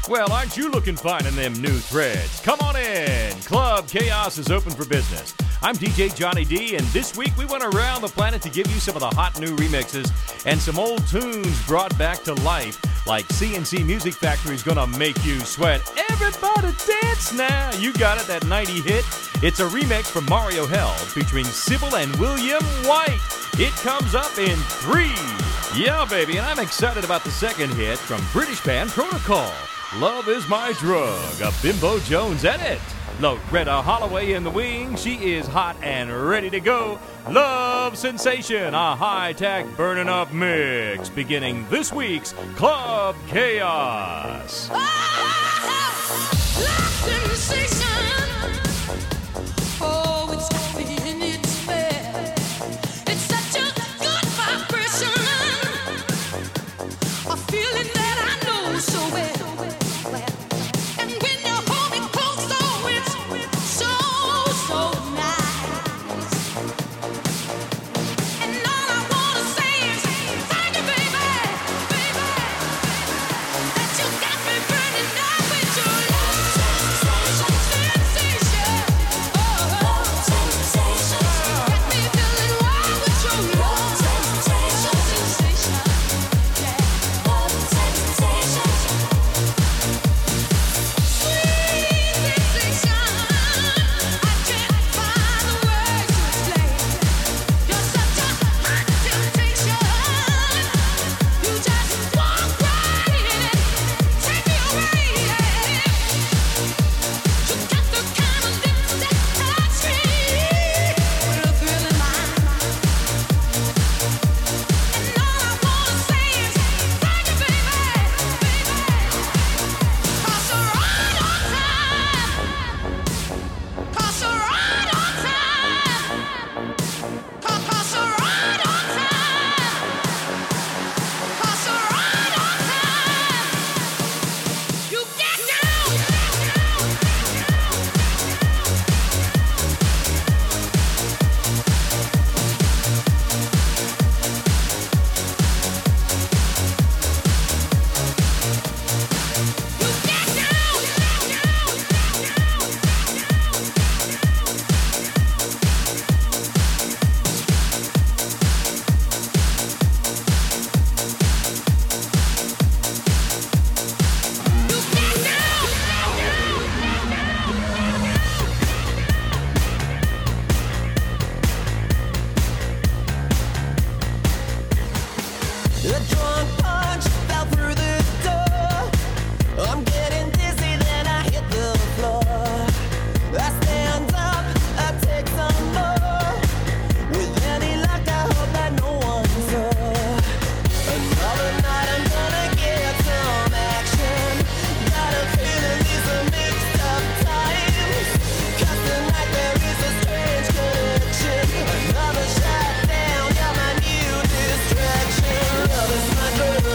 Well, aren't you looking fine in them new threads? Come on in. Club Chaos is open for business. I'm DJ Johnny D, and this week we went around the planet to give you some of the hot new remixes and some old tunes brought back to life, like CNC Music Factory's Gonna Make You Sweat. Everybody dance now. You got it, that 90 hit. It's a remix from Mario Hell featuring Sybil and William White. It comes up in 3. Yeah, baby, and I'm excited about the second hit from British band Protocol. Love Is My Drug, a Bimbo Jones edit. Loretta Holloway in the wing. She is hot and ready to go. Love Sensation, a high-tech burning up mix, beginning this week's Club Chaos. Love Sensation. Oh, it's in its bed. It's such a good vibration. A feeling that I know so well. And when you hold me close, oh, it's so, so nice. And all I wanna say is thank you, baby, that you got me burning up with your love sensation. Oh, got me feeling wild with your love sensation. Yeah, love sensation. Sweet sensation. I can't find the words to explain. You're such a hot temptation. You just walk right in it, take me away. You got the kind of lips that touch me with a thrill in my mind. And all I wanna say is thank you, baby, 'cause you're right on time. 'Cause you're right on time. 'Cause you're right on time. 'Cause you're right on time. You get down. You get down. You get down. A drunk punch fell through the door. I'm getting dizzy, then I hit the floor. I stand up, I take some more. With any luck, I hope that no one saw. Another night, I'm gonna get some action. Got a feeling these are mixed up times. 'Cause tonight there is a strange connection. Another shot down, got my new distraction. Love is my drug.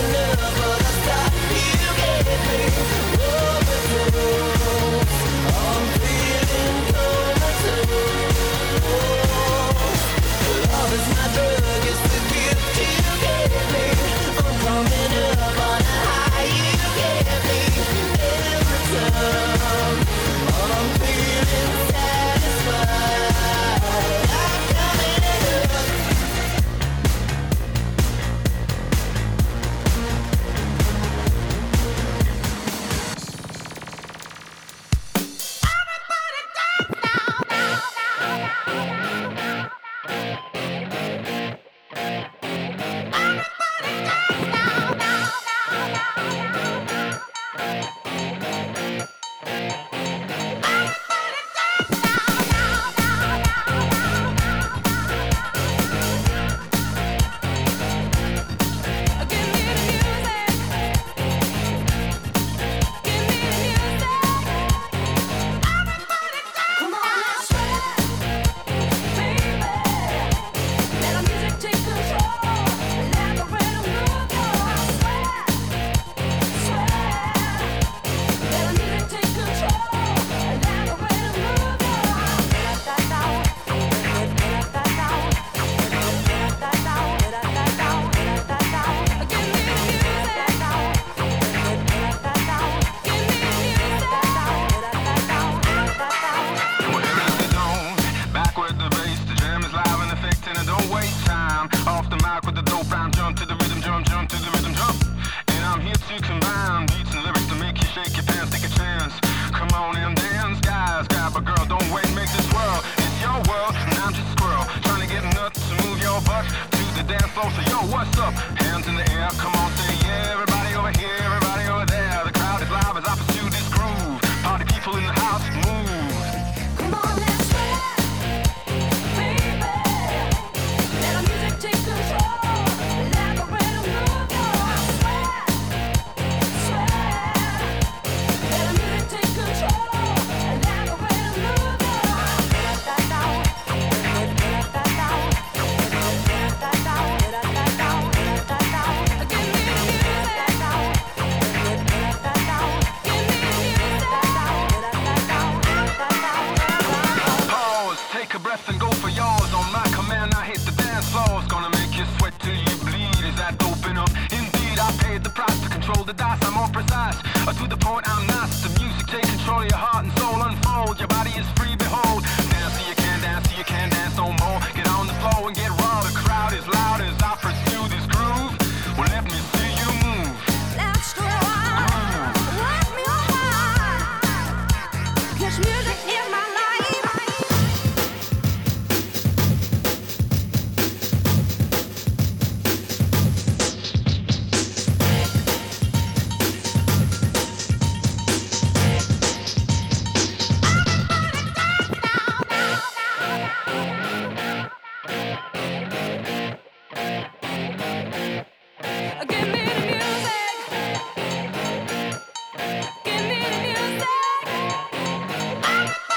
Give me the music.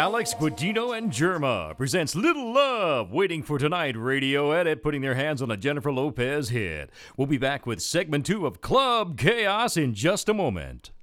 Alex Guadino and Germa presents Little Love, Waiting for Tonight radio edit, putting their hands on a Jennifer Lopez hit. We'll be back with segment 2 of Club Chaos in just a moment.